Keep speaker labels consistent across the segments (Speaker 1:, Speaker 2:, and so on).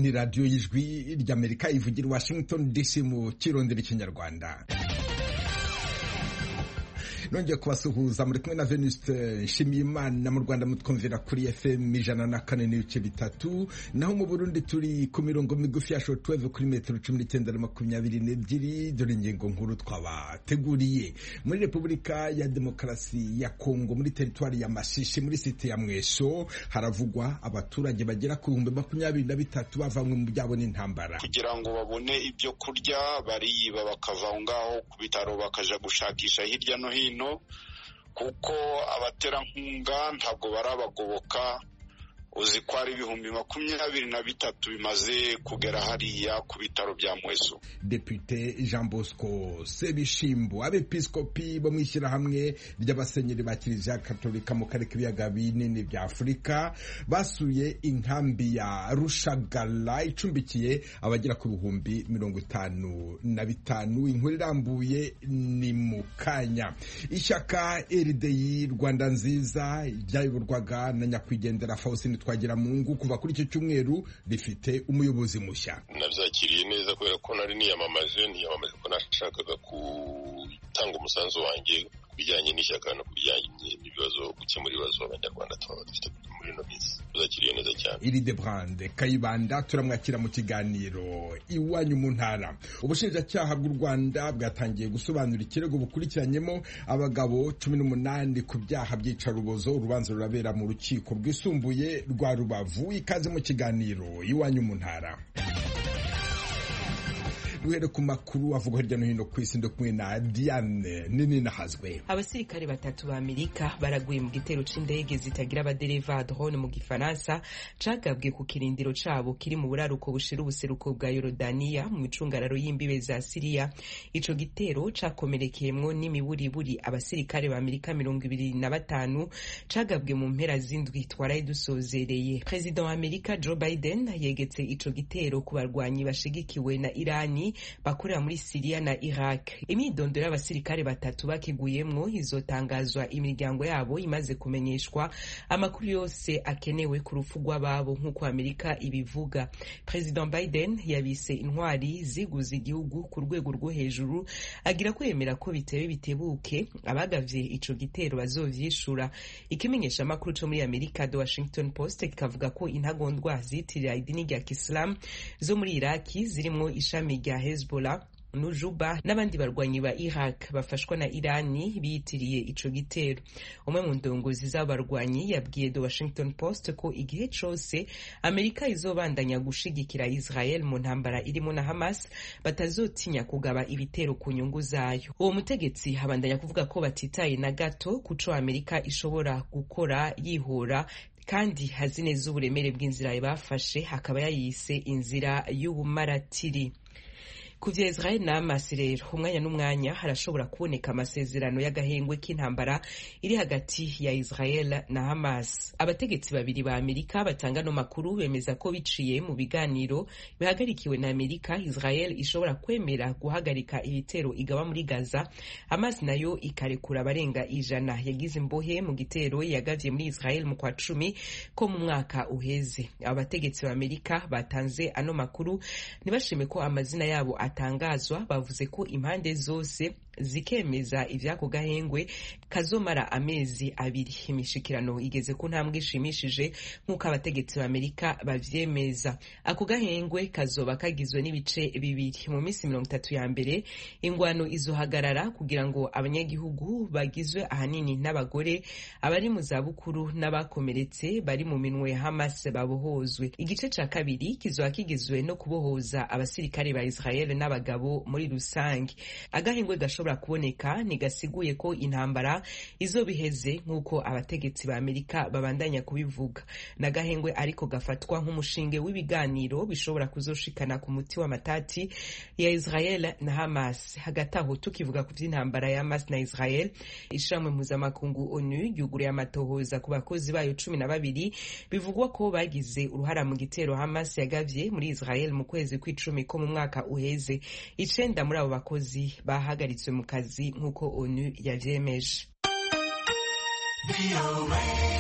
Speaker 1: ni radiyo y'ijwi ry'Amerika ivugira Washington DC mu kirondera ikinyarwanda. Nongeye kubasuhuza muri kumwe na Venuste Nshimiyimana. Mu Rwanda mutwumvira kuri FM 104.3, naho mu Burundi turi ku mirongo migufi ya shortwave kuri metero 1922. Dore ingingo nkuru twabateguriye. Muri Repubulika ya Demokarasi ya Kongo, muri teritwari ya Masisi, muri site ya Mweso, haravugwa abaturage bagera ku 23 bavanywe mu byabo n'intambara.
Speaker 2: Kugira ngo babone ibyo kurya bariyiba bakava ngaho ku bitaro bakaja gushakisha hirya no hino, kuko abaterankunga ntabwo barabagoboka. Uzi ko ari 23 bimaze kugera hariya ku bitaro bya Mweso.
Speaker 1: Depute Jean Bosco Sebishimbo, abepiskopi bo mwishyira hamwe ry'abasenyeri ba Kiliziya Katolika mu karere k'ibiyaga binini bya Afurika basuye inkambi ya Rushagala icumbikiye abagera ku 55,000. Inkuru irambuye ni mu kanya. Ishyaka RDI Rwanda nziza ryayoborwaga na nyakwigendera Faustin Twagiramungu kuva kuri icyo cyumweru rifite umuyobozi mushya.
Speaker 3: Nabyakiriye neza kubera ko nari niyamamaje ko nashakaga gutanga umusanzu wanjye bijyanye n'ishyaka no bijyanye n'ibibazo, gukemura ibibazo abanyarwanda tuba dufite muri ino minsi. Nabyakiriye neza cyane. Iridebrand
Speaker 1: Kayibanda turamwakira mu kiganiro Iwanyu mu ntara. Ubushinjacyaha bw'u Rwanda bwatangiye gusobanura ikirego bukurikiranyemo abagabo 18 ku byaha by'icarubozo. Urubanza rurabera mu rukiko rwisumbuye rwa Rubavu. Ikaze mu kiganiro Iwanyu mu ntara. Duhere ku makuru avuga hirya no hino ku isi, ndo kumwe na Diane nini nahazwe.
Speaker 4: Abasirikare 3 ba Amerika baraguye mu gitero c'indege zitagira abadereva, drone mu gifaransa, cagabwe ku kirindiro cabo kiri mu buraruko bushira ubuseruko bwa Yorodaniya mu micungararo y'imbibe za Syria. Ico gitero cakomerekeyemwo n'imiburiburi abasirikare ba Amerika 25, cagabwe mu mpera z'indwi twaraye dusozereye. President wa Amerika Joe Biden yegetse ico gitero ku barwanyi bashigikiwe na Irani bakorera muri Syria na Iraq. Imyidondoro y'abasirikare 3 bakiguyemwo izotangazwa imiryango yabo imaze kumenyeshwa amakuru yose akenewe ku rufu rw'ababo nk'uko Amerika ibivuga. President Biden yabise intwari ziguze igihugu ku rwego rwo hejuru, agira kwemera ko bitewe bitebuke abagavye ico gitero bazovyishura. Ikimenyesha amakuru cyo muri Amerika The Washington Post kikavuga ko intagondwa zitirira idini rya Islam zo muri Iraki zirimwo ishami rya Hezbollah, Nujuba n'abandi barwanyi ba Iraq bafashwa na Irani biyitiriye ico gitero. Umwe mu ndongozi z'abarwanyi yabwiye The Washington Post ko igihe cose Amerika izobandanya gushigikira Israel mu ntambara irimo na Hamas batazotinya kugaba ibitero ku nyungu zayo. Uwo mutegetsi habandanya kuvuga ko batitaye na gato kuco Amerika ishobora gukora yihora, kandi hazi neza uburemere bw'inzira bafashe, hakaba yayise inzira y'ubumaratiri. Kuvya Israel na Hamas rero umwanya n'umwanya harashobora kuboneka amasezerano y'agahengwe k'intambara iri hagati ya Israel na Hamas. Abategetsi babiri ba Amerika batanga no makuru bemeza ko biciye mu biganiro bihagarikiwe na Amerika, Israel ishobora kwemera guhagarika ibitero igaba muri Gaza, Hamas nayo ikarekura abarenga 100 yagize imbohe mu gitero yagavye muri Israel mu kwa 10 ko mu mwaka uheze. Abategetsi ba Amerika batanze ano makuru ntibashime ko amazina yabo atangazwa, bavuze ko impande zose zikemeza ivyako gahengwe kazomara amezi 2. Imishikirano igeze ku ntambwe ishimishije nk'uko abategetsi ba Amerika bavyemeza. Ako gahengwe kazoba kagizwe n'ibice bibiri. Mu minsi 30 ya mbere ingwano izohagarara kugira ngo abanyagihugu bagizwe ahanini n'abagore, abari mu zabukuru n'abakomeretse bari mu minwe ya Hamas babohozwe. Igice ca kabiri kizoba kigizwe no kubohoza abasirikare ba Israel n'abagabo muri rusange. Agahengwe gashobora kuboneka ntigasiguye ko intambara izobiheze nk'uko abategetsi ba Amerika babandanya kubivuga. Nagahengwe ariko gafatwa nk'umushinge w'ibiganiro bishobora kuzoshikana ku muti wa matati ya Israel na Hamas. Hagati aho tukivuga ku vy'intambara ya Hamas na Israel, ishamwe mpuzamakungu ONU yuguruye amatohoza ku bakozi bayo 12 bivugwa ko bagize uruhara mu gitero Hamas yagavye muri Israel mu kwezi kw'icumi ko mu mwaka uheze. 9 muri abo bakozi bahagaritswe mu kazi nk'uko ONU yavyemeje.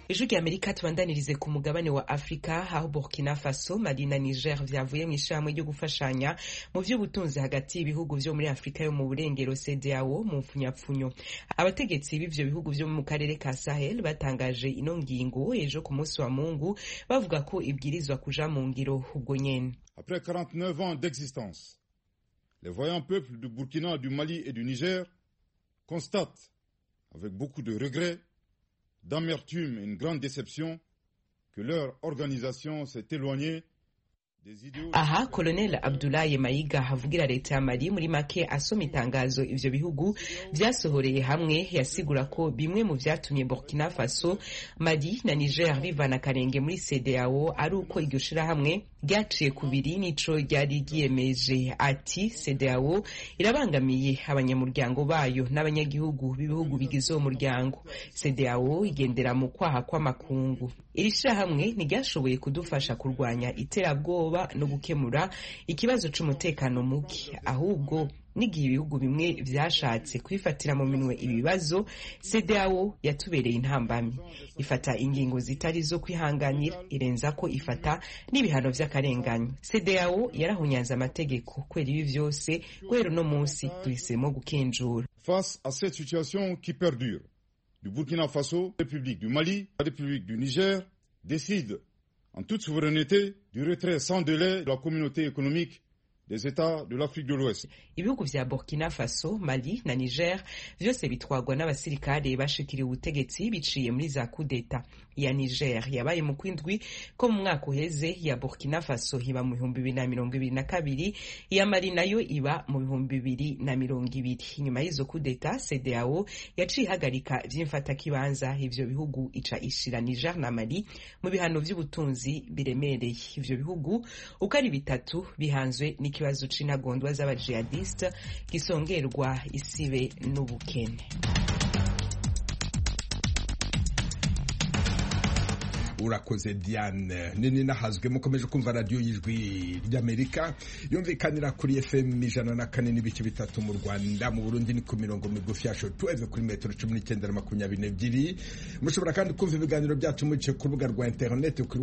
Speaker 4: Ijwi ry'Amerika tubandanirize ku mugabane wa Afrika aho Burkina Faso, Mali na Niger vyavuye mu ishamwe ryo gufashanya mu vy'ubutunzi hagati y'ibihugu vyo muri Afrika yo mu burengero CEDEAO mu mfunyapfunyo. Abategetsi b'ivyo bihugu vyo mu karere ka Sahel batangaje ino ngingo ejo ku munsi wa Mungu bavuga ko ibwirizwa kuja mu ngiro ubwo nyene.
Speaker 5: Après 49 ans d'existence, les voyants peuples du Burkina, du Mali et du Niger constatent avec beaucoup de regrets, d'amertume et une grande déception que leur organisation s'est éloignée des idéaux.
Speaker 4: Aha Colonel Abdoulaye Mayiga havugira leta ya Mali muri make asoma itangazo ivyo bihugu vyasohoreye hamwe yasigura ko bimwe mu vyatumye Burkina Faso, Mali na Niger bivana karenge muri CEDEAO ari uko iryo shirahamwe ryaciye kubiri nico ryari ryiyemeje. Ati CEDEAO irabangamiye abanyamuryango bayo n'abanyagihugu b'ibihugu bigize uwo muryango. CEDEAO igendera mu kwaha kw'amakungu. Iri shirahamwe ntiryashoboye kudufasha kurwanya iterabwoba no gukemura ikibazo c'umutekano muke, ahubwo n'igihe ibihugu bimwe vyashatse kwifatira mu minwe ibibazo, CEDEAO yatubereye intambamyi, ifata ingingo zitari zo kwihanganira, irenza ko ifata n'ibihano vy'akarenganyo. CEDEAO yarahunyanze amategeko. Kwera ibi vyose guhera no munsi tuhisemo gukenjura.
Speaker 5: Face à cette situation qui perdure, du Burkina Faso, la République du Mali, la République du Niger décident en toute souveraineté du retrait sans délai de la communauté économique des États de l'Afrique de l'Ouest.
Speaker 4: Ibihugu vya Burkina Faso, Mali na Niger vyose bitwagwa n'abasirikare bashikiriye ubutegetsi biciye muri za kudeta. Ya Niger yabaye mu kwindwi ko mu mwaka uheze, ya Burkina Faso iba mu 2022, ya Mali nayo iba mu 2020. Nyuma y'izo kudeta, CEDEAO yaciye ihagarika vy'imfata kibanza ivyo bihugu ica ishira Niger na Mali mu bihano vy'ubutunzi biremereye. Ivyo bihugu uko ari bitatu bihanzwe n'ikibazo c'intagondwa z'abajihadiste gisongerwa isibe n'ubukene.
Speaker 1: Urakoze Diane. Nini nahazwe mukomeje kumva radio y'Ijwi ry'Amerika yumvikanira kuri FM 104.3 mu Rwanda, mu Burundi ni ku mirongo migufi ya shortwave kuri metero 19.22. Mushobora kandi kumva ibiganiro byacu muciye ku rubuga rwa internet kuri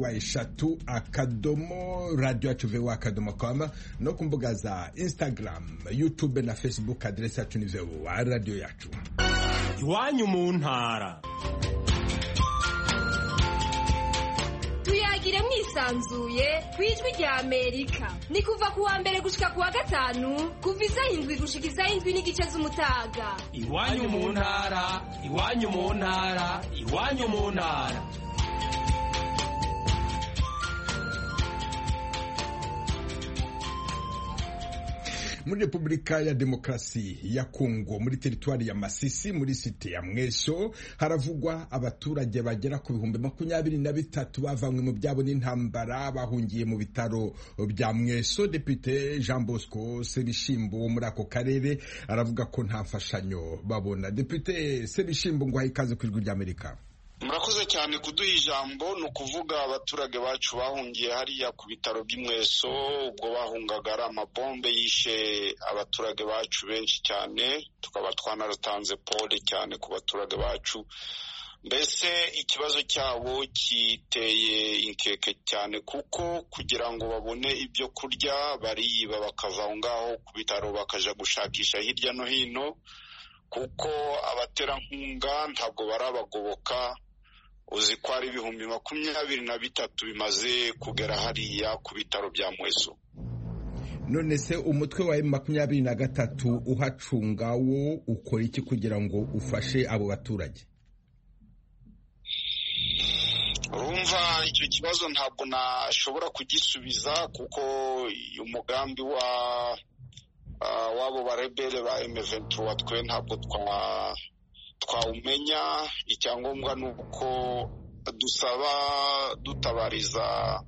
Speaker 1: wa3.radio.com no ku mbuga za Instagram, YouTube na Facebook. Adresse yacu ni VOA radio yacu.
Speaker 6: Iwanyu mu ntara.
Speaker 7: Tuyagire mwisanzuye kwijwi rya Amerika. Ni kuva kuwa mbere gushika kuwa gatanu, kuva isaha 7 gushika isaha 7:30 z'umutaga.
Speaker 6: Iwanyu mu ntara, iwanyu mu ntara, iwanyu mu ntara.
Speaker 1: Muri Republika ya Demokarasi ya Kongo, muri teritwari ya Masisi, muri site ya Mweso, haravugwa abaturage bagera ku 23,000 bavanywe mu byabo n'intambara bahungiye mu bitaro bya Mweso. Depute Jean Bosco Sebishimbo muri ako karere aravuga ko nta mfashanyo babona. Depute Sebishimbo, ngo ikaze ku Ijwi ry'Amerika.
Speaker 2: Murakoze cyane kuduha ijambo. Ni ukuvuga abaturage bacu bahungiye hariya ku bitaro by'Imweso, ubwo bahungaga ari amabombe yishe abaturage bacu benshi cyane, tukaba twanarutanze pole cyane ku baturage bacu. Mbese ikibazo cyabo kiteye inkeke cyane, kuko kugira ngo babone ibyo kurya bariba bakava aho ngaho ku bitaro bakaja gushakisha hirya no hino, kuko abaterankunga ntabwo barabagoboka. Uzi ko ari 23,000 bimaze kugera hariya ku bitaro bya Mweso.
Speaker 1: None se umutwe wa M23 uhacunga wo ukora iki kugira ngo ufashe abo baturage?
Speaker 2: Urumva icyo kibazo ntabwo nashobora kugisubiza, kuko umugambi wabo barebere ba M23 twe ntabwo twawumenya. Icyangombwa ni uko dusaba dutabariza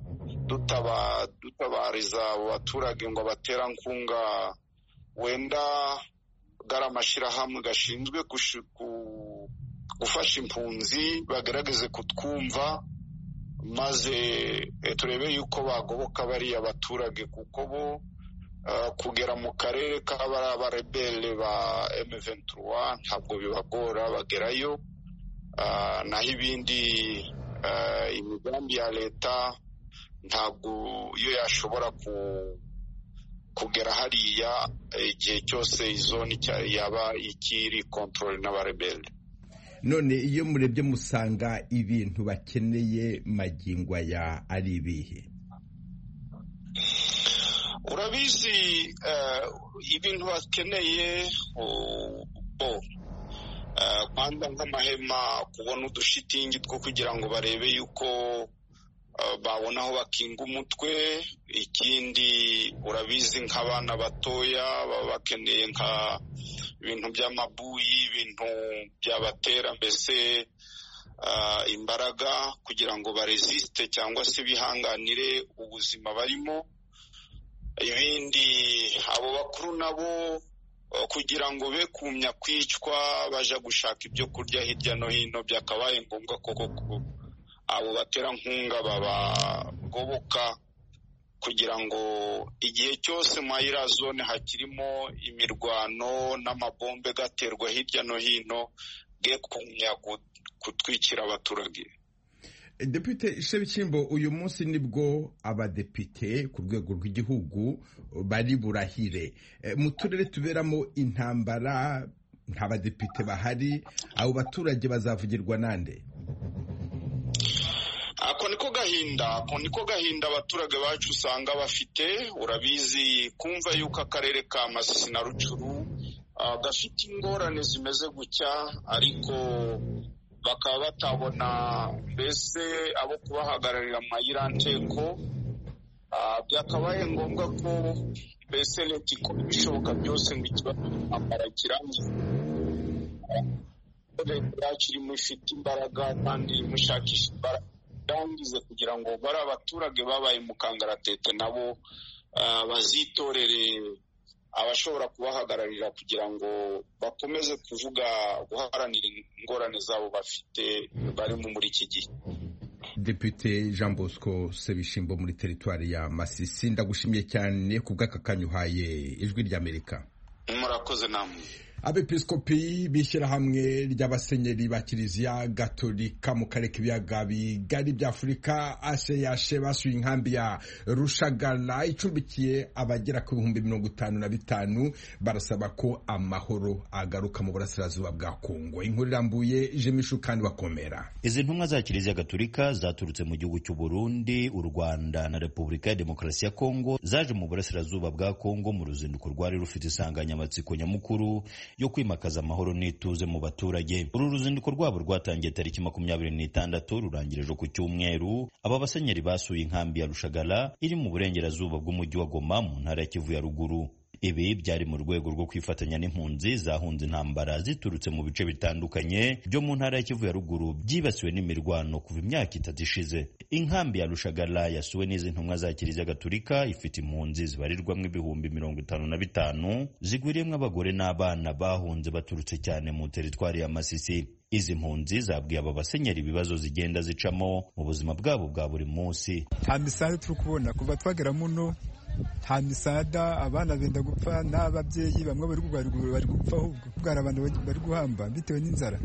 Speaker 2: abaturage ngo abaterankunga wenda gari amashyirahamwe gashinzwe gufasha impunzi bagerageze kutwumva, maze turebe yuko bagoboka bariya abaturage, kuko bo kugera mu karere k'abarebele ba M23 ntabwo bibagora, bagerayo. Naho ibindi imigambi ya leta ntabwo iyo yashobora kugera hariya igihe cyose izoni yaba ikiri control n'abarebelde.
Speaker 1: None iyo murebye musanga ibintu bakeneye magingo aya ari ibihe?
Speaker 2: Urabizi ibintu bakeneye kwanda nk'amahema, kubona udushitingi two kugira ngo barebe yuko babona aho bakinga umutwe. Ikindi urabizi nk'abana batoya baba bakeneye nka ibintu by'amabuyi, ibintu byabatera mbese imbaraga kugira ngo baresiste cyangwa se bihanganire ubuzima barimo. Ibindi abo bakuru nabo kugira ngo be kumya kwicwa baja gushaka ibyo kurya hirya no hino, byakabaye ngombwa koko abo baterankunga babagoboka kugira ngo igihe cyose mayira zone hakirimo imirwano n'amabombe gaterwa hirya no hino ge kumya kutwikira abaturage.
Speaker 1: Depite Sebishimbo, uyu munsi nibwo abadepite ku rwego rw'igihugu bari burahire. Mu turere tuberamo intambara nta badepite bahari, abo baturage bazavugirwa nande?
Speaker 2: Ako niko gahinda abaturage bacu usanga bafite. Urabizi kumva yuko akarere ka Masisi na Rucuru gafite ingorane zimeze gutya, ariko bakaba batabona mbese abo kubahagararira mayiranteko. Byakabaye ngombwa ko mbese leta ikora ibishoboka byose ngo ikibazo cy'intambara kirangize. Leta yacu irimo ifite imbaraga kandi irimo ishakisha imbaraga irangize kugira ngo bari abaturage babaye mu kangaratete nabo bazitorere abashobora kubahagararira kugira ngo bakomeze kuvuga guharanira ingorane zabo bafite barimo muri iki gihe.
Speaker 1: Depite Jean Bosco Sebishimbo muri teritwari ya Masisi, ndagushimiye cyane ku bw'akakanyu uhaye Ijwi ry'Amerika.
Speaker 2: Murakoze namwe.
Speaker 1: Abepiskopi b'ishyirahamwe ry'abasenyeri ba Kiliziya Gatolika mu karere k'ibiyaga bigari bya Afurika ACH basuye inkambi ya Rushagala icumbikiye abagera ku 55,000, barasaba ko amahoro agaruka mu burasirazuba bwa Kongo. Inkuru irambuye Jemishu kandi bakomera.
Speaker 8: Izi ntumwa za Kiliziya Gatolika zaturutse mu gihugu cy'u Burundi, u Rwanda na Repubulika ya Demokarasi ya Kongo zaje mu burasirazuba bwa Kongo mu ruzinduko rwari rufite insanganyamatsiko nyamukuru yo kwimakaza amahoro n'ituze mu baturage. Uru ruzinduko rwabo rwatangiye tariki 26 rurangirije ku cyumweru. Aba basenyeri basuye inkambi ya Rushagala iri mu burengerazuba bw'umujyi wa Goma mu ntara ya Kivu ya ruguru. Ibi byari mu rwego rwo kwifatanya n'impunzi zahunze intambara ziturutse mu bice bitandukanye byo mu ntara ya Kivu ya ruguru byibasiwe n'imirwano kuva imyaka 3 ishize. Inkambi ya Rushagala yasuwe n'izi ntumwa za Kiliziya Gatolika ifite impunzi zibarirwamo 55,000 zigwiriyemo abagore n'abana bahunze baturutse cyane mu teritwari ya Masisi. Izi mpunzi zabwiye aba basenyeri ibibazo zigenda zicamo mu buzima bwabo bwa buri munsi.
Speaker 9: Nta misada turi kubona kuva twagera muno, nta misada, abana benda gupfa n'ababyeyi bamwe bari gupfa, ahubwo bwara abantu bari guhamba bitewe n'inzara.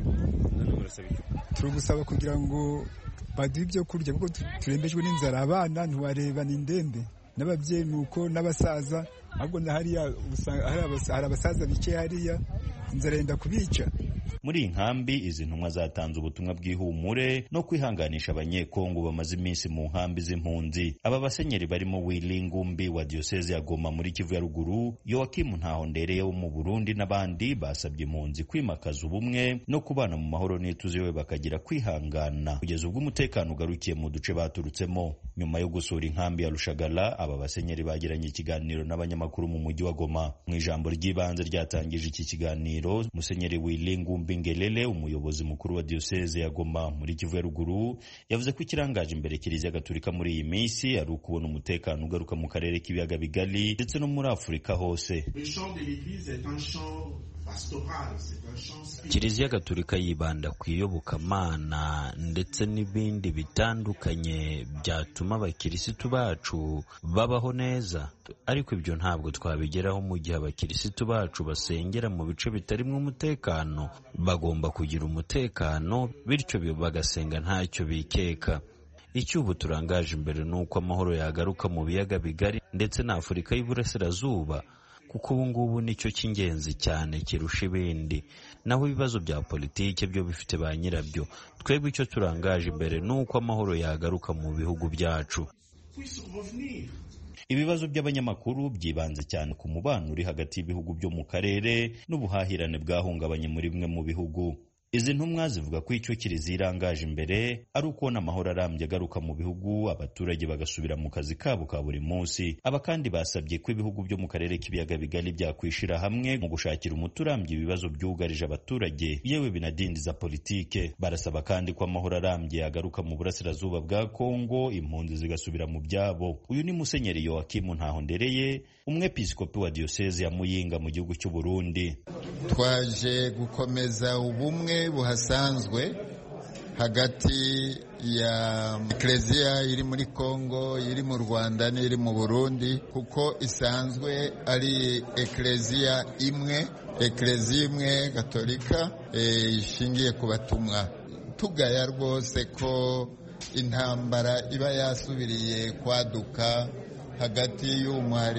Speaker 9: Turi gusaba kugira ngo baduhe ibyo kurya kuko turembejwe n'inzara. Abana ntiwareba n'indembe, n'ababyeyi nuko, n'abasaza. Ahubwo na hariya hari abasaza bicaye hariya, inzara yenda kubica.
Speaker 8: Muri iyi nkambi izi ntumwa zatanze ubutumwa bw'ihumure no kwihanganisha abanyekongo bamaze iminsi mu nkambi z'impunzi. Aba basenyeri barimo Willy Ngumbi wa Diocese ya Goma muri Kivu ya ruguru, Yoakim Ntahondereye wo mu Burundi n'abandi basabye impunzi kwimakaza ubumwe no kubana mu mahoro n'ituze we bakagira kwihangana kugeza ubwo umutekano ugarukiye mu duce baturutsemo. Nyuma yo gusura inkambi ya Rushagala, aba basenyeri bagiranye ikiganiro n'abanyamakuru mu mujyi wa Goma. Mu ijambo ry'ibanze ryatangije iki kiganiro, Musenyeri Willy Ngumbi Ngelele, umuyobozi mukuru wa Diocese ya Goma muri Kivu ya ruguru, yavuze ko ikirangaje imbere Kiliziya Gatolika muri iyi minsi ari ukubona umutekano ugaruka mu karere k'ibiyaga bigari ndetse no muri Afurika hose. Kiliziya Gatolika yibanda ku iyobokamana ndetse n'ibindi bitandukanye byatuma abakirisitu bacu babaho neza, ariko ibyo ntabwo twabigeraho mu gihe abakirisitu bacu basengera mu bice bitarimwo umutekano. Bagomba kugira umutekano, bityo bagasenga ntacyo bikeka. Icyo ubu turangaje imbere ni uko amahoro yagaruka mu biyaga bigari ndetse na Afurika y'Iburasirazuba, kuko ubu ngubu nicyo cy'ingenzi cyane kirusha ibindi. Naho ibibazo bya politike byo bifite ba nyirabyo. Twebwe icyo turangaje imbere ni uko amahoro yagaruka mu bihugu byacu. Ibibazo by'abanyamakuru byibanze cyane ku mubano uri hagati y'ibihugu byo mu karere n'ubuhahirane bwahungabanye muri bimwe mu bihugu. Izi ntumwa zivuga ko icyo Kiliziya irangaje imbere ari ukubona amahoro arambye agaruka mu bihugu, abaturage bagasubira mu kazi kabo ka buri munsi. Aba kandi basabye ko ibihugu byo mu karere k'ibiyaga bigari byakwishira hamwe mu gushakira umuti urambye ibibazo byugarije abaturage, yewe binadindiza politike. Barasaba kandi ko amahoro arambye agaruka mu burasirazuba bwa Kongo, impunzi zigasubira mu byabo. Uyu ni Musenyeri Yoakim Ntahondereye, umwepiskopi wa diyoseze ya Muyinga mu gihugu cy'u Burundi.
Speaker 10: Twaje gukomeza ubumwe buhasanzwe hagati ya Ekleziya iri muri Kongo, iri mu Rwanda n'iri mu Burundi, kuko isanzwe ari Ekleziya imwe Gatolika ishingiye ku batumwa. Tugaya rwose ko intambara iba yasubiriye kwaduka hagati y'umwari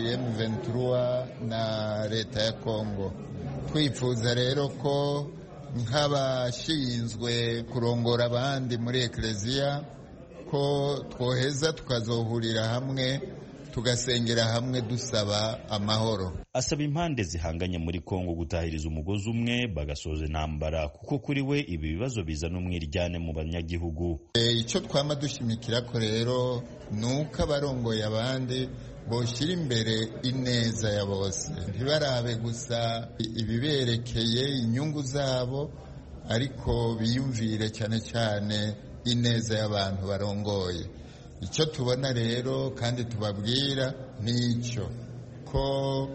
Speaker 10: M23 na leta ya Kongo. Twifuza rero ko nk'abashinzwe kurongora abandi muri Ekleziya ko twoheza tukazohurira hamwe tugasengera hamwe dusaba amahoro.
Speaker 8: Asaba impande zihanganye muri Kongo gutahiriza umugozi umwe bagasoza intambara, kuko kuri we ibi bibazo bizana umwiryane mu banyagihugu.
Speaker 10: Icyo twama dushimikira ko rero nuko abarongoye abandi boshyira imbere ineza ya bose, ntibarabe gusa ibiberekeye inyungu zabo, ariko biyumvire cyane cyane ineza y'abantu barongoye. Icyo tubona rero kandi tubabwira nicyo ko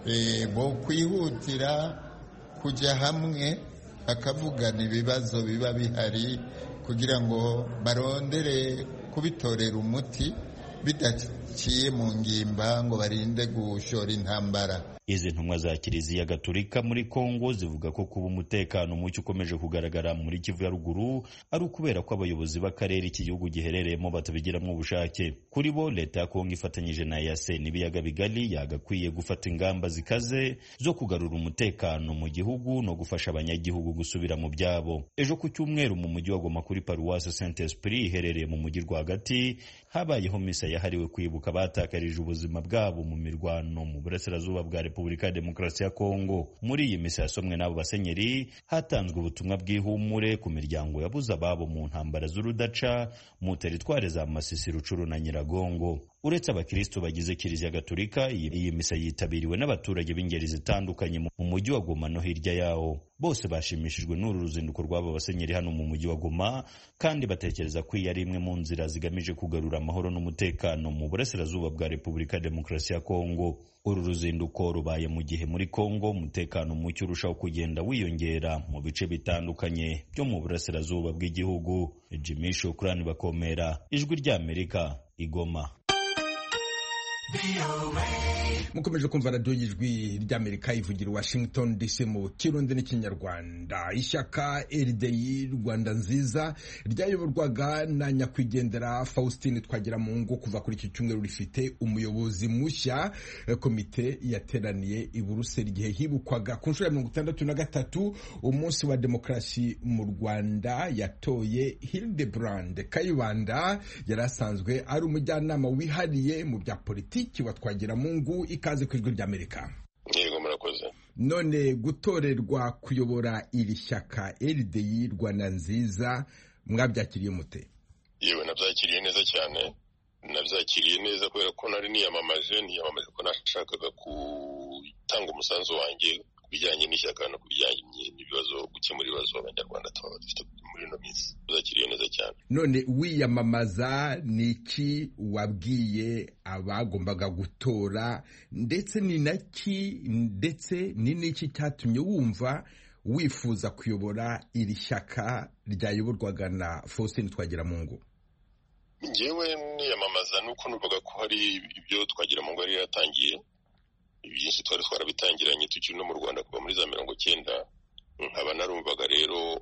Speaker 10: bo kwihutira kujya hamwe bakavugana ibibazo biba bihari kugira ngo barondere kubitorera umuti bidaciye mu ngimba ngo barinde gushora intambara.
Speaker 8: Izi ntumwa za Kiliziya Gatolika muri Kongo zivuga ko kuba umutekano muke ukomeje kugaragara muri Kivu ya ruguru ari ukubera ko abayobozi b'akarere iki gihugu giherereyemo batabigiramo ubushake. Kuri bo leta ya Kongo ifatanyije na EAC n'ibiyaga bigari yagakwiye gufata ingamba zikaze zo kugarura umutekano mu gihugu no gufasha abanyagihugu gusubira mu byabo. Ejo ku cyumweru mu mujyi wa Goma kuri Paroisse Saint-Esprit iherereye mu mujyi rwagati habayeho misa yahariwe kwibuka batakarije ubuzima bwabo mu mirwano mu burasirazuba bwa Repubulika ya Demokarasi ya Kongo. Muri iyi misa yasomwe n'abo basenyeri hatanzwe ubutumwa bw'ihumure ku miryango yabuze ababo mu ntambara z'urudaca mu teritware za Masisi, Rucuru na Nyiragongo. Uretse abakristo bagize Kiliziya Gatolika, iyi misa yitabiriwe n'abaturage b'ingeri zitandukanye mu mujyi wa Goma no hirya yawo. Bose bashimishijwe n'uru ruzinduko rw'abo basenyeri hano mu mujyi wa Goma, kandi batekereza ko iyi ari imwe mu nzira zigamije kugarura amahoro n'umutekano mu burasirazuba bwa Repubulika ya Demokarasi ya Kongo. Uru ruzinduko rubaye mu gihe muri Kongo umutekano muke urushaho kugenda wiyongera mu bice bitandukanye byo mu burasirazuba bw'igihugu. Jimmy Shukrani Bakomera, Ijwi ry'Amerika, Igoma.
Speaker 1: Mukomeje kumva radiyo y'Ijwi ry'Amerika ivugira Washington DC mu Kirundi n'Ikinyarwanda. Ishyaka RDI Rwanda Nziza ryayoborwaga na nyakwigendera Faustin Twagiramungu kuva kuri iki cyumweru rifite umuyobozi mushya. Komite yateraniye i Buruseli igihe hibukwaga ku nshuro ya 63 umunsi wa demokarasi mu Rwanda. Yatoye Hildebrand Kayibanda yari asanzwe ari umujyanama wihariye mu bya politiki wa Twagiramungu. Ikaze ku Ijwi ry'Amerika.
Speaker 3: Yego murakoze.
Speaker 1: None gutorerwa kuyobora iri shyaka RDI Rwanda Nziza mwabyakiriye mute?
Speaker 3: Yewe nabyakiriye neza cyane, nabyakiriye neza kubera ko nari niyamamaje ko nashakaga gutanga umusanzu wanjye bijyanye n'ishyaka no kubijyanye n'ibibazo gukemura ibibazo abanyarwanda tuba dufite muri ino minsi tuzakiriye neza cyane.
Speaker 1: None wiyamamaza ni iki wabwiye abagombaga gutora ndetse ni n'iki cyatumye wumva wifuza kuyobora iri shyaka ryayoborwaga na Faustin Twagiramungu?
Speaker 3: Njyewe niyamamaza nuko numvaga ko hari ibyo Twagiramungu yari yatangiye byinshi twari twarabitangiranye tukiri no mu Rwanda kuva muri za 90, nkaba narumvaga rero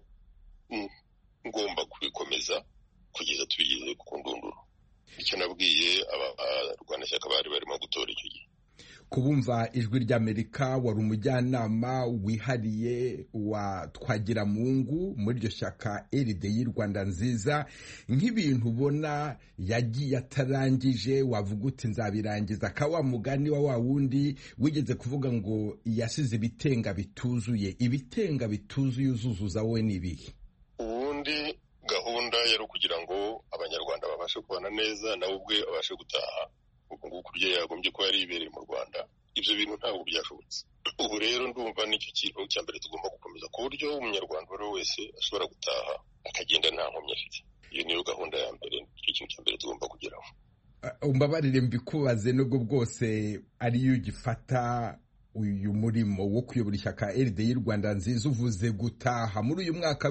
Speaker 3: ngomba kubikomeza kugeza tubigeze ku ndunduro. Icyo nabwiye abarwanashyaka bari barimo gutora icyo gihe.
Speaker 1: Kubumva ijwi ry'Amerika, wari umujyanama wihariye wa Twagiramungu muri iryo shyaka RDI Rwanda nziza. Nk'ibintu ubona yagiye atarangije wavuga uti nzabirangiza, kawa mugani wa wundi wigeze kuvuga ngo yasize ibitenga bituzuye. Ibitenga bituzuye uzuzuza wowe nibihe?
Speaker 3: Ubundi gahunda yari kugira ngo abanyarwanda babashe kubana neza nawe ubwe abashe gutaha ubu kurya yagombye ko yari ibereye mu Rwanda. Ibyo bintu ntabwo byashobotse. Ubu rero ndumva nicyo kintu cya mbere tugomba gukomeza ku buryo umunyarwanda buri wese ashobora gutaha akagenda nta nkomyi afite. Iyo niyo gahunda ya mbere, nicyo kintu cya mbere tugomba kugeraho.
Speaker 1: Umbabarire mbikubaze nubwo bwose ariyo ugifata uyu murimo wo kuyobora ishyaka RDI Rwanda nziza, uvuze gutaha. Muri uyu mwaka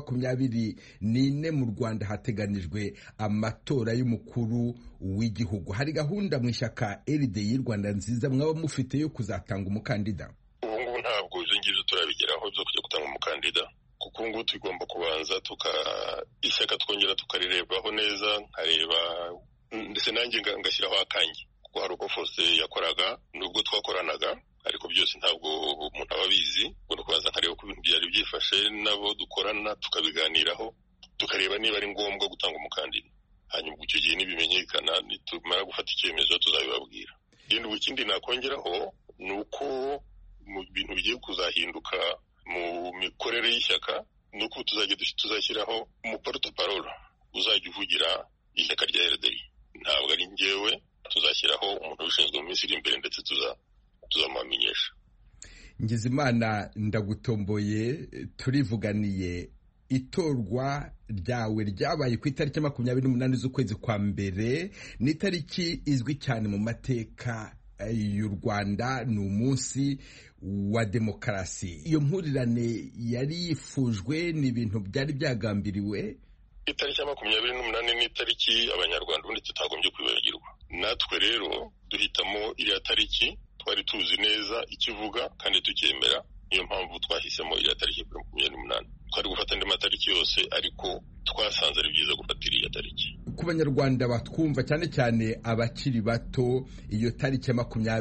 Speaker 1: 2024 mu Rwanda hateganijwe amatora y'umukuru w'igihugu. Hari gahunda mu ishyaka RDI Rwanda nziza mwaba mufite yo kuzatanga umukandida?
Speaker 3: Ubu ntabwo izo ngizo turabigeraho zo kujya gutanga umukandida, kuko ngo tugomba kubanza ishyaka twongera tukarirebaho neza, nkareba ndetse nanjye ngashyiraho akanjye, kuko hari uko Faustin yakoraga nubwo twakoranaga, ariko byose ntabwo umuntu aba abizi. Ngo kubanza nkareba ko ibintu byari byifashe nabo dukorana, tukabiganiraho, tukareba niba ari ngombwa gutanga umukandida. Hanyuma icyo gihe nibimenyekana, nitumara gufata icyemezo tuzabibabwira. Ikindi nakongeraho ni uko mu bintu bigiye kuzahinduka mu mikorere y'ishyaka, ni uko tuzashyiraho umuporte-parole uzajya uvugira ishyaka rya RDI. Ntabwo ari njyewe, tuzashyiraho umuntu ubishinzwe mu minsi iri imbere ndetse tuzamamenyesha.
Speaker 1: Ngizimana ndagutomboye, turivuganiye. Itorwa ryawe ryabaye ku itariki 28 z'ukwezi kwa mbere, ni itariki izwi cyane mu mateka y'u Rwanda, ni umunsi wa demokarasi. Iyo mpurirane yari yifujwe, ni ibintu byari byagambiriwe.
Speaker 3: Itariki 28 ni itariki abanyarwanda ubundi tutagombye kwibagirwa. Natwe rero duhitamo iriya tariki, twari tuzi neza ikivuga kandi tukemera. Niyo mpamvu twahisemo iriya tariki 28. Twari gufata andi matariki yose, ariko twasanze ari byiza gufata iriya tariki.
Speaker 1: Ku banyarwanda batwumva cyane cyane abakiri bato, iyo tariki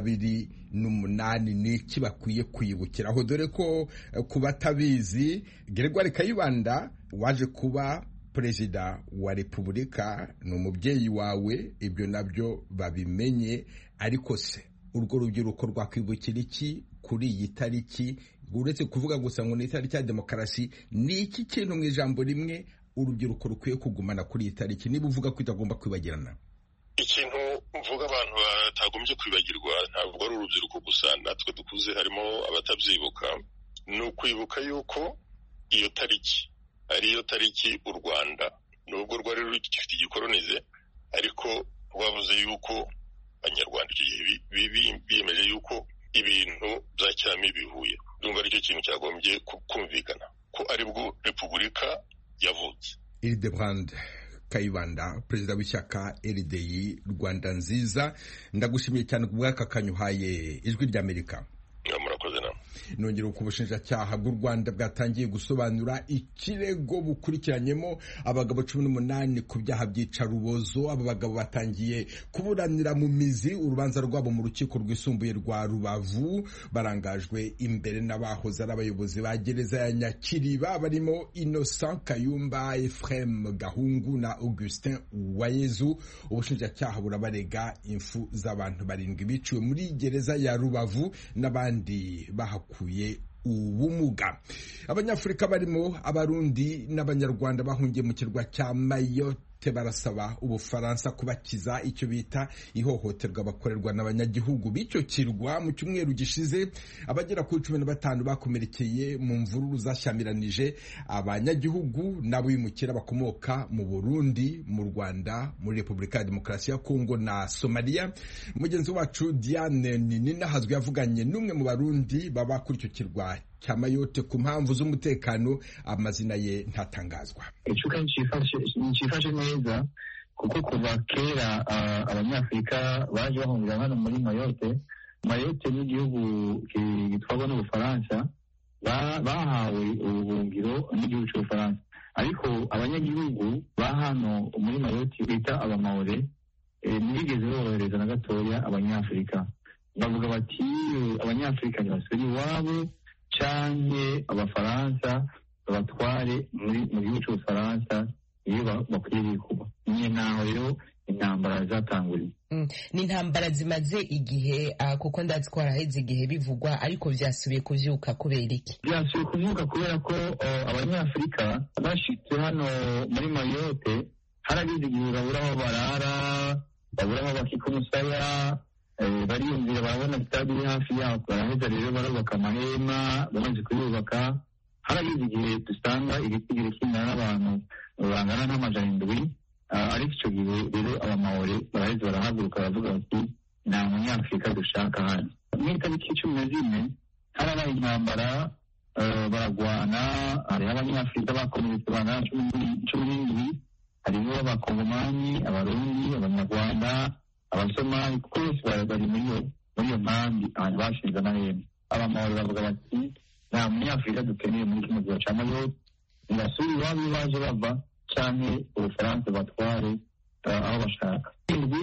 Speaker 1: 28 ni iki bakwiye kwibukiraho? Dore ko ku batabizi, Gregoire Kayibanda waje kuba Perezida wa Repubulika ni umubyeyi wawe, ibyo nabyo babimenye. Ariko se urwo rubyiruko rwakwibukira iki kuri iyi tariki, uretse kuvuga gusa ngo ni itariki ya demokarasi? Ni iki kintu mu ijambo rimwe urubyiruko rukwiye kugumana kuri iyi tariki, niba uvuga ko itagomba kwibagirana?
Speaker 3: Ikintu mvuga abantu batagombye kwibagirwa ntabwo ari urubyiruko gusa, natwe dukuze harimo abatabyibuka. Ni ukwibuka yuko iyo tariki ariyo tariki u Rwanda nubwo rwari rugifite igikolonize, ariko rwavuze yuko abanyarwanda icyo gihe biyemeje yuko ibintu bya cyami bivuye. Ndumva aricyo kintu cyagombye kumvikana ko aribwo Repubulika yavutse.
Speaker 1: Hildebrand Kayibanda, perezida w'ishyaka RDI Rwanda nziza, ndagushimiye cyane ku bw'aka kanyuhaye ijwi ry'Amerika.
Speaker 3: Murakoze namwe.
Speaker 1: Nongera ku bushinjacyaha bw'u Rwanda bwatangiye gusobanura ikirego bukurikiranyemo abagabo 18 ku byaha by'icarubozo. Aba bagabo batangiye kuburanira mu mizi urubanza rwabo mu rukiko rwisumbuye rwa Rubavu. Barangajwe imbere n'abahoze ari abayobozi ba gereza ya Nyakiriba, barimo Innocent Kayumba, Ephraim Gahungu na Augustin Uwayezu. Ubushinjacyaha burabarega impfu z'abantu 7 biciwe muri gereza ya Rubavu n'abandi bahakuye ubumuga. Abanyafurika barimo Abarundi n'Abanyarwanda bahungiye mu kirwa cya Mayotte Mayotte barasaba Ubufaransa kubakiza icyo bita ihohoterwa bakorerwa n'abanyagihugu b'icyo kirwa. Mu cyumweru gishize abagera kuri 15 bakomerekeye mu mvururu zashyamiranyije abanyagihugu n'abimukira bakomoka mu Burundi, mu Rwanda, muri Repubulika ya Demokarasi ya Kongo na Somalia. Mugenzi wacu Diane Ninahazwe yavuganye n'umwe mu Barundi baba kuri icyo kirwa cya Mayotte ku mpamvu z'umutekano, amazina ye ntatangazwa.
Speaker 11: Icuka ncifashe neza kuko kuva kera abanyafrika baje bahungira hano muri Mayotte. Mayotte ni igihugu gitwarwa n'Ubufaransa, bahawe ubuhungiro n'igihugu cy'Ubufaransa, ariko abanyagihugu ba hano muri Mayotte bita abamaore ntibigeze borohereza na gatoya abanyafrika. Bavuga bati abanyafrika ntibasubire iwabo canke Abafaransa babatware mu gihugu cy'Ubufaransa iyo bakwiriye kuba. Niyo naho rero intambara zatanguriye.
Speaker 4: Ni intambara zimaze igihe kuko ndazi ko haraheze igihe bivugwa, ariko vyasubiye kuvyuka kubera iki?
Speaker 11: Vyasubiye kuvyuka kubera ko abanyafrika bashitse hano muri Mayotte haragize igihe babura aho barara, babura aho bakika umusaya, bariyumvira barabona stade iri hafi yabo, baraheza rero barubaka amahema. Bamaze kuyubaka haragize igihe dusanga igitigiri kingana n'abantu bangana n'amajana 7, ariko icyo gihe rero abamaore baraheza barahaguruka baravuga bati nta munyafrika dushaka hano. Mw'itariki 14 harabaye intambara, baragwana. Hariho abanyafrika bakomeretse bangana 17, hariho abakongomani, abarundi, abanyarwanda, abasomali, kuko bose bari muri iyo nkambi ahantu bashinze amahema. Abamaore bavuga bati nta munyafrika dukeneye muri kino gihe cya Mayotte, ntibasubire iwabo iyo baje bava canke Ubufaransa batware aho bashaka.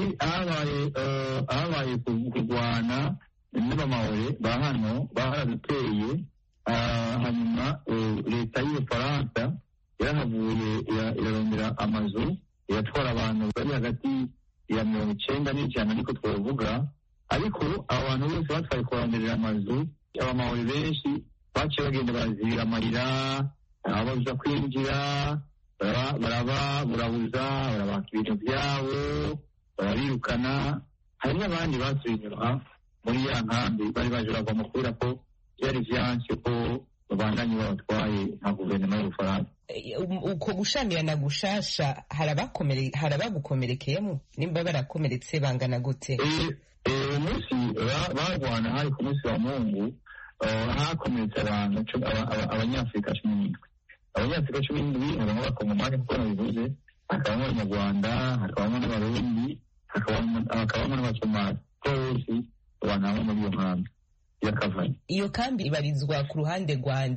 Speaker 11: Ahabaye kurwana n'abamaore ba hano baraduteye, hanyuma leta y'Ubufaransa yarahavuye irarondera amazu, iratwara abantu bari hagati ya 90 n'ijana niko twavuga, ariko abo bantu bose batwaye kuronderera amazu. Abamaore benshi baciye bagenda barazira amarira, ababuza kwinjira, barabuza, barabaka ibintu byabo, barabirukana. Hari n'abandi basubiye inyuma muri ya nkambi bari baje bagomba kubera ko byari vyanse ko babandanye babatwaye nka guverinoma y'Ubufaransa.
Speaker 4: Uko gushamirana gushasha harabagukomerekeyemo? Nimba barakomeretse bangana gute?
Speaker 11: Umunsi barwana hari ku munsi wa Mungu, hakomeretse abantu abanyafrika 17. Abanyafrika 17 harimo abakongomani kuko nabivuze, hakabamo abanyarwanda, hakabamo n'abarundi, hakabamo n'abasomali. Bose abantu muri iyo nkambi yakavanye.
Speaker 4: Iyo kambi ibarizwa ku ruhande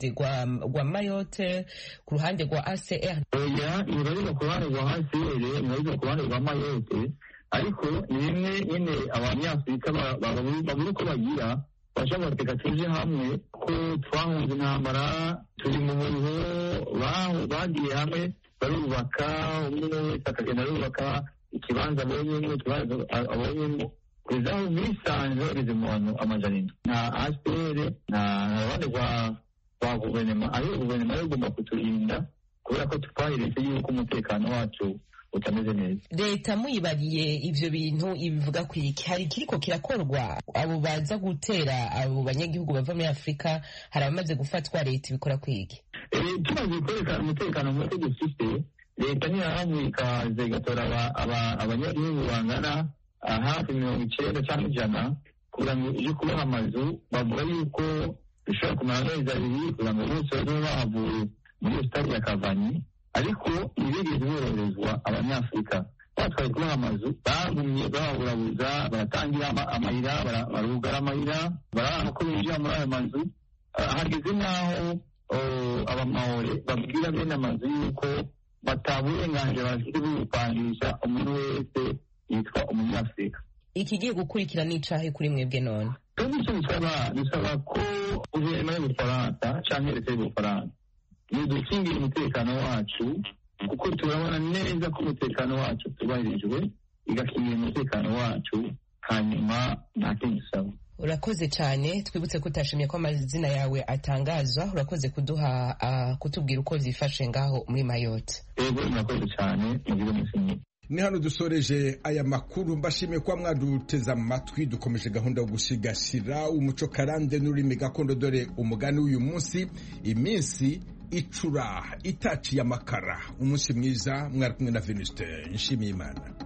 Speaker 4: rwa Mayotte, ku ruhande rwa ACR?
Speaker 11: Oya, ibarizwa ku ruhande rwa ACR, ibarizwa ku ruhande rwa Mayotte, ariko ni bimwe nyine abanyafrika babura uko bagira, bashobora bateka tuje hamwe ko twahunze intambara, turi mu muriro, bagiye hamwe barubaka, umwe wese akagenda arubaka ikibanza abonyemo, ikibanza abonyemo, kugeza aho bisanze bageze mu bantu amajana 7. Nta ACR, nta ruhande rwa guverinoma, ariyo guverinoma yo igomba kuturinda kubera ko twahiretse yuko umutekano wacu utameze neza.
Speaker 4: Leta muyibariye ivyo bintu ibivuga kwiki? Hari kiriko kirakorwa? Abo baza gutera abo banyagihugu bava muri Afrika hari abamaze gufatwa, leta ibikora kwiki?
Speaker 11: Tumaze kwerekana umutekano muke dufite, leta ntiyahamwe ikaza igatora abanyagihugu bangana hafi 90 cyangwa 100 kugira ngo ije kubaha amazu. Bavuga yuko bishobora kumara amezi 2 kugira ngo bose babe bahavuye muri stade ya Kavanyi, ariko ntibigeze boroherezwa abanyafrika. Batwaye kubaha amazu, bagumye baburabuza, baratangira amayira, barugara amayira, barabona ko binjira muri ayo mazu. Hageze n'aho abamaore babwira bene amazu yuko bataburenganzira bafite bwo gupangisha umuntu wese yitwa umunyafrika.
Speaker 4: Ikigiye gukurikira n'icahe kuri mwebwe none?
Speaker 11: Bisaba ko guverinoma y'Ubufaransa canke leta y'Ubufaransa nidukingira umutekano wacu, kuko turabona neza ko umutekano wacu tubahirijwe, igakingira umutekano wacu, hanyuma nta kindi dusaba.
Speaker 4: urakoze cyane. Twibutse ko utashimye ko amazina yawe atangazwa. Urakoze kuduha kutubwira uko zifashe ngaho muri Mayotte.
Speaker 11: Yego, murakoze cyane.
Speaker 1: Ni hano dusoreje aya makuru. Mbashimiye kuba mwaduteze amatwi. Dukomeje gahunda yo gusigasira umuco karande n'ururimi gakondo. Dore umugani w'uyu munsi: iminsi icura itaciye amakara. Umunsi mwiza. Mwari kumwe na Venuste Nshimiyimana.